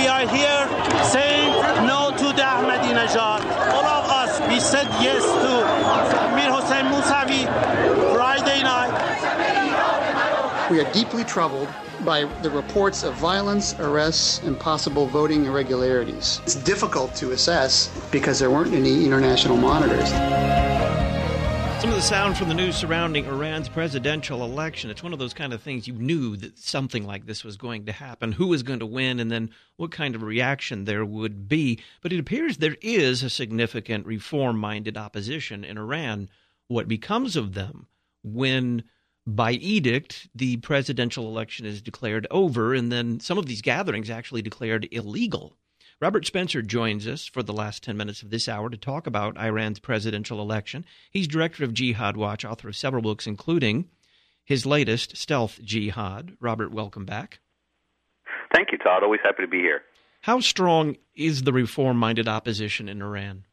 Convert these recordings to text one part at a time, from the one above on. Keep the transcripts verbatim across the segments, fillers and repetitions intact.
we are here saying no to the Ahmadinejad. All of us, we said yes to Mir Hossein Mousavi Friday night. We are deeply troubled by the reports of violence, arrests, and possible voting irregularities. It's difficult to assess because there weren't any international monitors. Some of the sound from the news surrounding Iran's presidential election. It's one of those kind of things you knew that something like this was going to happen, who was going to win, and then what kind of reaction there would be. But it appears there is a significant reform-minded opposition in Iran. What becomes of them when, by edict, the presidential election is declared over, and then some of these gatherings actually declared illegal? Robert Spencer joins us for the last ten minutes of this hour to talk about Iran's presidential election. He's director of Jihad Watch, author of several books, including his latest, Stealth Jihad. Robert, welcome back. Thank you, Todd. Always happy to be here. How strong is the reform-minded opposition in Iran?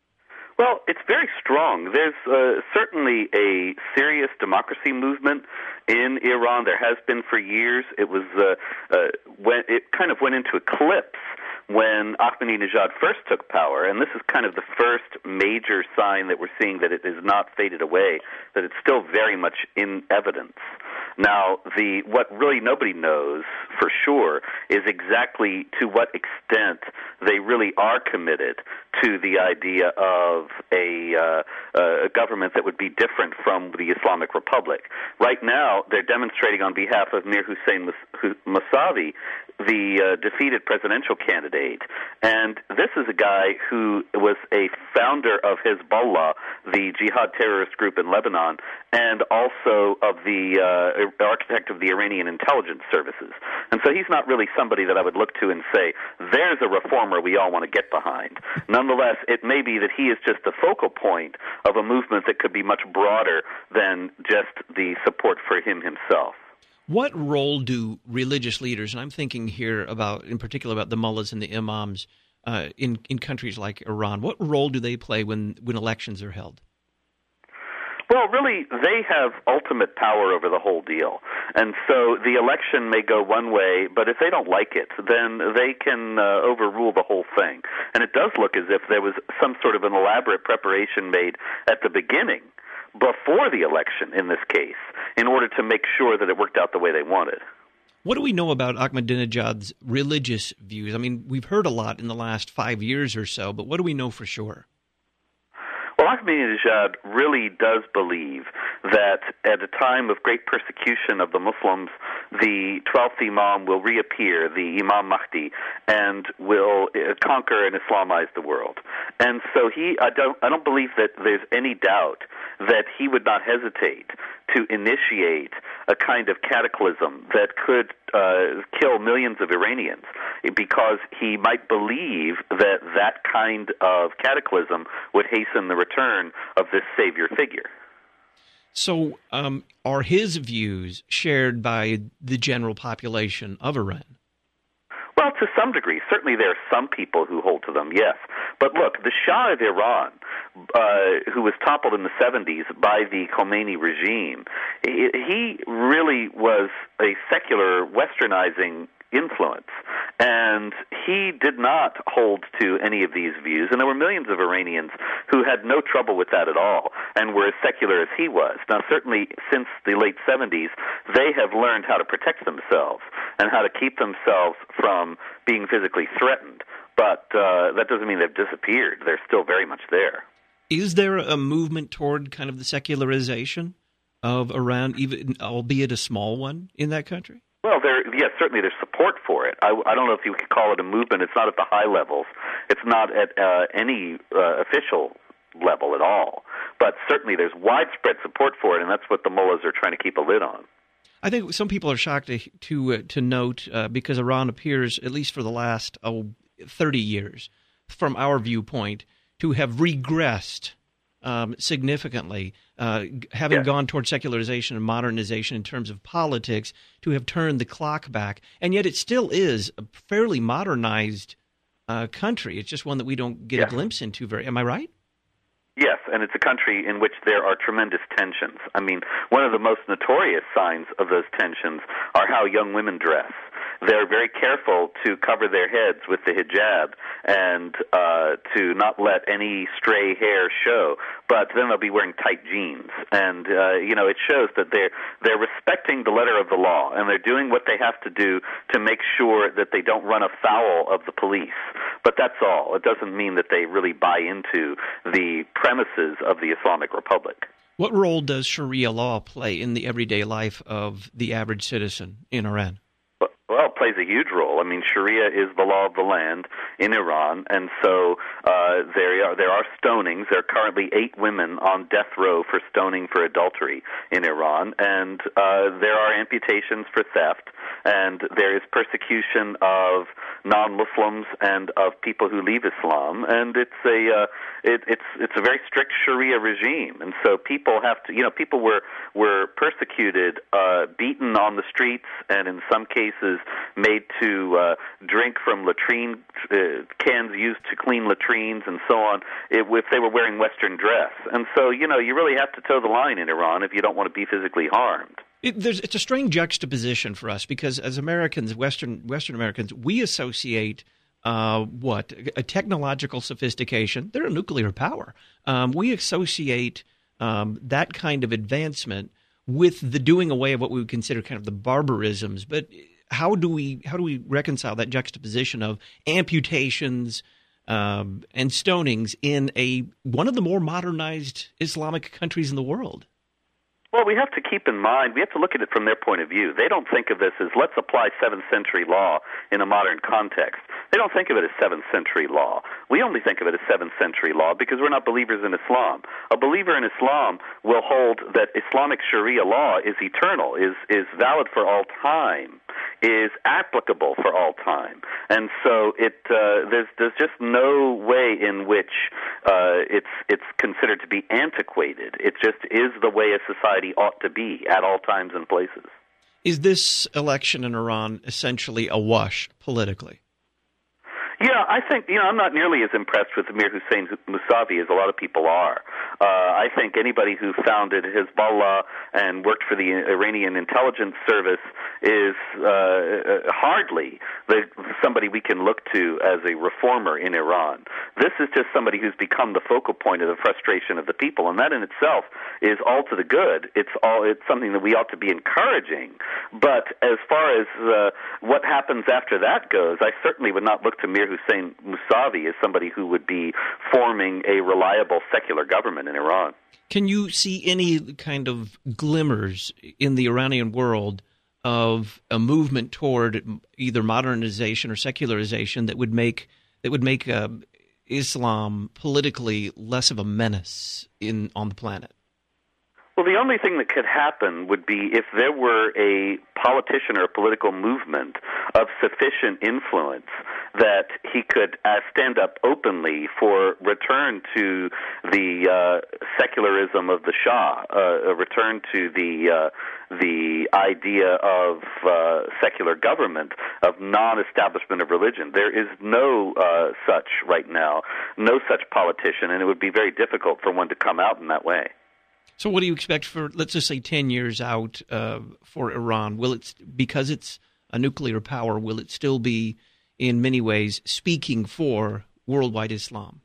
Well, it's very strong. There's uh, certainly a serious democracy movement in Iran. There has been for years. It was uh, uh, when it kind of went into eclipse when Ahmadinejad first took power, and this is kind of the first major sign that we're seeing that it has not faded away, that it's still very much in evidence. Now, the what really nobody knows for sure is exactly to what extent they really are committed to the idea of a, uh, a government that would be different from the Islamic Republic. Right now, they're demonstrating on behalf of Mir Hossein Mousavi, the uh, defeated presidential candidate. And this is a guy who was a founder of Hezbollah, the jihad terrorist group in Lebanon, and also of the uh, architect of the Iranian intelligence services. And so he's not really somebody that I would look to and say, there's a reformer we all want to get behind. Nonetheless, it may be that he is just the focal point of a movement that could be much broader than just the support for him himself. What role do religious leaders, and I'm thinking here about, in particular, about the mullahs and the imams uh, in in countries like Iran, what role do they play when, when elections are held? Well, really, they have ultimate power over the whole deal. And so the election may go one way, but if they don't like it, then they can uh, overrule the whole thing. And it does look as if there was some sort of an elaborate preparation made at the beginning, before the election in this case, in order to make sure that it worked out the way they wanted. What do we know about Ahmadinejad's religious views? I mean, we've heard a lot in the last five years or so, but what do we know for sure? Well, Ahmadinejad really does believe that at a time of great persecution of the Muslims, the twelfth Imam will reappear, the Imam Mahdi, and will conquer and Islamize the world. And so he, I don't, I don't believe that there's any doubt that he would not hesitate to initiate a kind of cataclysm that could uh, kill millions of Iranians, because he might believe that that kind of cataclysm would hasten the return of this savior figure. So um, are his views shared by the general population of Iran? Well, to some degree. Certainly there are some people who hold to them, yes. But look, the Shah of Iran, uh, who was toppled in the seventies by the Khomeini regime, he really was a secular westernizing influence, and he did not hold to any of these views, and there were millions of Iranians who had no trouble with that at all and were as secular as he was. Now, certainly since the late seventies, they have learned how to protect themselves and how to keep themselves from being physically threatened, but uh, that doesn't mean they've disappeared. They're still very much there. Is there a movement toward kind of the secularization of Iran, even albeit a small one, in that country? Well, there, yes, certainly there's support for it. I, I don't know if you could call it a movement. It's not at the high levels. It's not at uh, any uh, official level at all. But certainly there's widespread support for it, and that's what the mullahs are trying to keep a lid on. I think some people are shocked to to, uh, to note, uh, because Iran appears, at least for the last oh, thirty years, from our viewpoint, to have regressed um, significantly, uh, having yes. gone toward secularization and modernization in terms of politics, to have turned the clock back. And yet it still is a fairly modernized uh, country. It's just one that we don't get yes. a glimpse into very. Am I right? Yes, and it's a country in which there are tremendous tensions. I mean, one of the most notorious signs of those tensions are how young women dress. they're very careful to cover their heads with the hijab and uh, to not let any stray hair show. But then they'll be wearing tight jeans, and uh, you know, it shows that they're they're respecting the letter of the law, and they're doing what they have to do to make sure that they don't run afoul of the police. But that's all. It doesn't mean that they really buy into the premises of the Islamic Republic. What role does Sharia law play in the everyday life of the average citizen in Iran? Well, it plays a huge role. I mean, Sharia is the law of the land in Iran, and so uh, there are there are stonings. There are currently eight women on death row for stoning for adultery in Iran, and uh, there are amputations for theft, and there is persecution of non-Muslims and of people who leave Islam, and it's a uh, it, it's it's a very strict Sharia regime, and so people have to, you know, people were were persecuted, uh, beaten on the streets, and in some cases made to uh, drink from latrine uh, cans used to clean latrines and so on, if, if they were wearing Western dress. And so, you know, you really have to toe the line in Iran if you don't want to be physically harmed. It, there's, it's a strange juxtaposition for us because as Americans, Western Western Americans, we associate uh, what a technological sophistication. They're a nuclear power. Um, we associate um, that kind of advancement with the doing away of what we would consider kind of the barbarisms. But how do we how do we reconcile that juxtaposition of amputations um, and stonings in a one of the more modernized Islamic countries in the world? Well, we have to keep in mind, we have to look at it from their point of view. They don't think of this as let's apply seventh century law in a modern context. They don't think of it as seventh century law. We only think of it as seventh century law because we're not believers in Islam. A believer in Islam will hold that Islamic Sharia law is eternal, is, is valid for all time, is applicable for all time. And so it uh, there's there's just no way in which uh, it's it's considered to be antiquated. It just is the way a society ought to be at all times and places. Is this election in Iran essentially a wash politically? Yeah, I think, you know, I'm not nearly as impressed with Amir Hussein Mousavi as a lot of people are. Uh, I think anybody who founded Hezbollah and worked for the Iranian intelligence service is uh, hardly the, somebody we can look to as a reformer in Iran. This is just somebody who's become the focal point of the frustration of the people, and that in itself is all to the good. It's all it's something that we ought to be encouraging. But as far as uh, what happens after that goes, I certainly would not look to Mir Hussein Mousavi as somebody who would be forming a reliable secular government in Iran. Can you see any kind of glimmers in the Iranian world of a movement toward either modernization or secularization that would make that would make uh, Islam politically less of a menace in on the planet? Well, the only thing that could happen would be if there were a politician or a political movement of sufficient influence that he could uh, stand up openly for return to the uh, secularism of the Shah, uh, a return to the uh, the idea of uh, secular government, of non-establishment of religion. There is no uh, such right now, no such politician, and it would be very difficult for one to come out in that way. So what do you expect for, let's just say, ten years out uh, for Iran? Will it, because it's a nuclear power, will it still be, in many ways, speaking for worldwide Islam?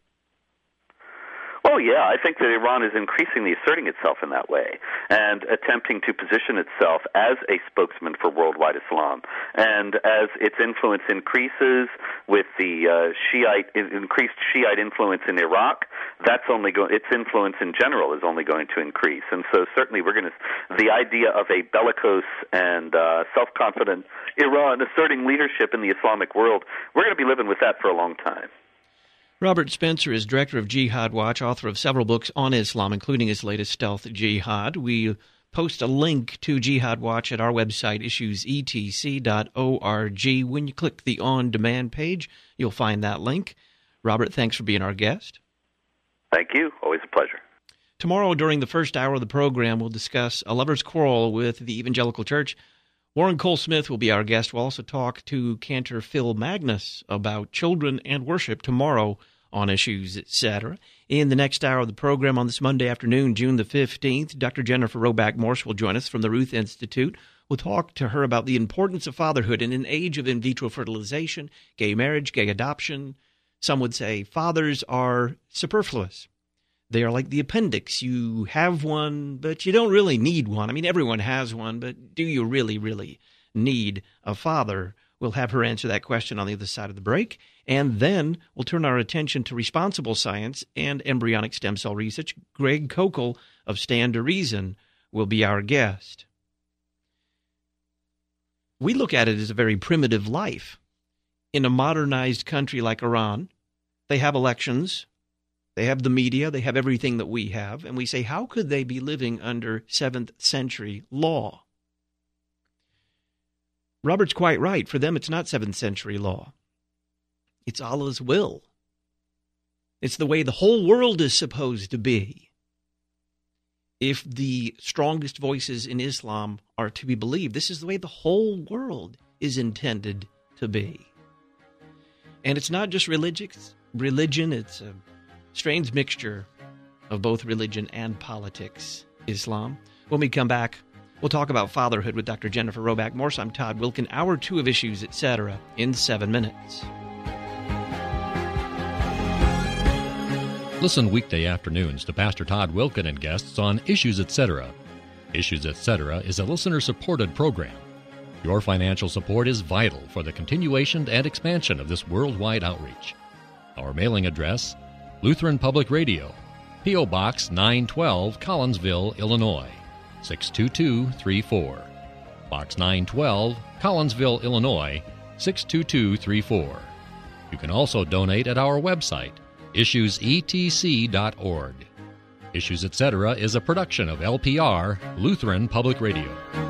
Oh, yeah, I think that Iran is increasingly asserting itself in that way and attempting to position itself as a spokesman for worldwide Islam. And as its influence increases with the uh, Shiite, increased Shiite influence in Iraq, that's only go- its influence in general is only going to increase. And so certainly we're going to, the idea of a bellicose and uh, self-confident Iran asserting leadership in the Islamic world, we're going to be living with that for a long time. Robert Spencer is director of Jihad Watch, author of several books on Islam, including his latest, Stealth Jihad. We post a link to Jihad Watch at our website, issues e t c dot org. When you click the on-demand page, you'll find that link. Robert, thanks for being our guest. Thank you. Always a pleasure. Tomorrow, during the first hour of the program, we'll discuss a lover's quarrel with the Evangelical Church. Warren Cole Smith will be our guest. We'll also talk to Cantor Phil Magnus about children and worship tomorrow on Issues, et cetera. In the next hour of the program on this Monday afternoon, June the fifteenth, Doctor Jennifer Roback Morse will join us from the Ruth Institute. We'll talk to her about the importance of fatherhood in an age of in vitro fertilization, gay marriage, gay adoption. Some would say fathers are superfluous. They are like the appendix. You have one, but you don't really need one. I mean, everyone has one, but do you really, really need a father? We'll have her answer that question on the other side of the break. And then we'll turn our attention to responsible science and embryonic stem cell research. Greg Kokel of Stand to Reason will be our guest. We look at it as a very primitive life. In a modernized country like Iran, they have elections, they have the media, they have everything that we have, and we say, how could they be living under seventh century law? Robert's quite right. For them, it's not seventh century law. It's Allah's will. It's the way the whole world is supposed to be. If the strongest voices in Islam are to be believed, this is the way the whole world is intended to be. And it's not just religious, religion, it's a strange mixture of both religion and politics, Islam. When we come back, we'll talk about fatherhood with Doctor Jennifer Roback Morse. I'm Todd Wilken. Hour two of Issues, et cetera, in seven minutes. Listen weekday afternoons to Pastor Todd Wilken and guests on Issues, et cetera. Issues, et cetera is a listener-supported program. Your financial support is vital for the continuation and expansion of this worldwide outreach. Our mailing address, Lutheran Public Radio, P O. Box nine twelve, Collinsville, Illinois, six two two three four. Box nine twelve, Collinsville, Illinois, six two two three four. You can also donate at our website, issues e t c dot org. Issues, et cetera is a production of L P R, Lutheran Public Radio.